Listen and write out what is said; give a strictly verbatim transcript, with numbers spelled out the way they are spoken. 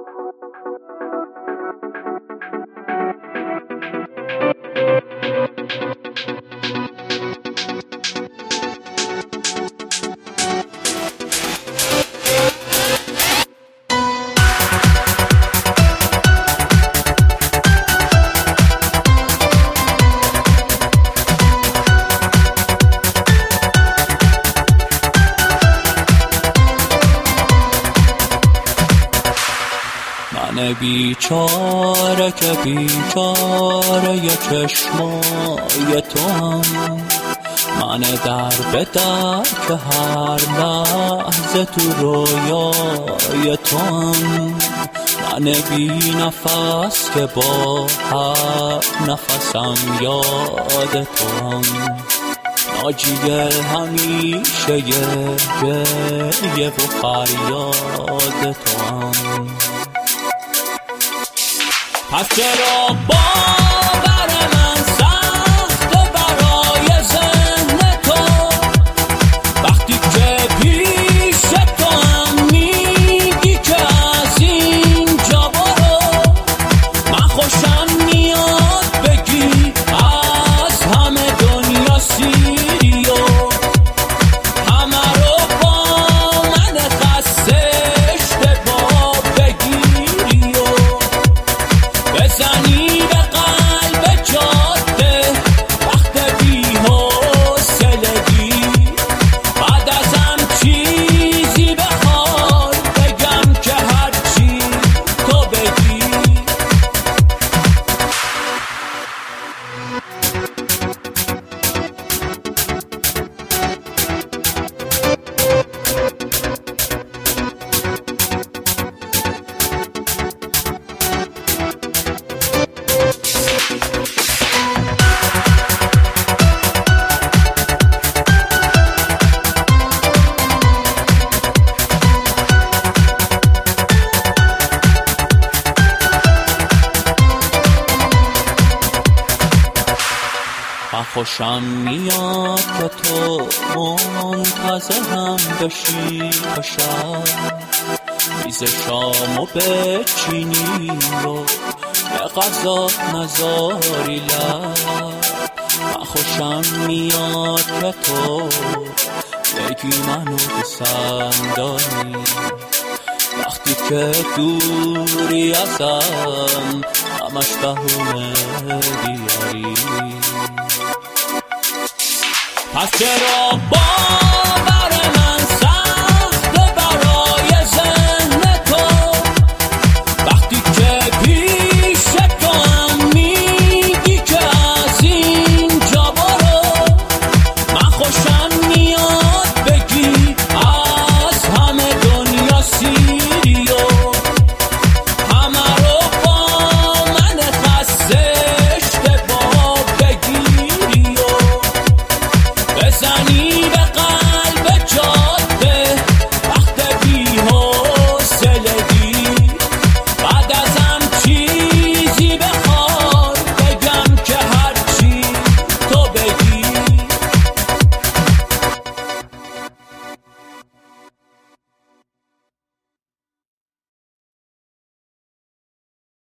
من بیچاره که بیچاره ی چشمای تو هم، من در به در که هر لحظه تو رویای تو هم، من بی نفس که با هر نفسم یاد تو هم، ناجی همیشه یه گریه و فریاد تو هم. پس چرا باور من سخته برای ذهن تو، وقتی که پیش تو هم میگی که از اینجا برو، من خوشم میاد بگی از همه دنیا سیری و همه رو با من خسته اشتباه بگیری و بزنی به قلب جاده وقت بی حوصلگی، بعد ازم چیزی بخوای بگم که هرچی تو بگی. من خوشم میاد که تو منتظرم بشی تا شب، میز شامو بچینی و به غذا نذاری لب. من خوشم میاد که تو بگی منو دوستم داری، وقتی که دوری ازم همش بهونه بیاری. پس چرا با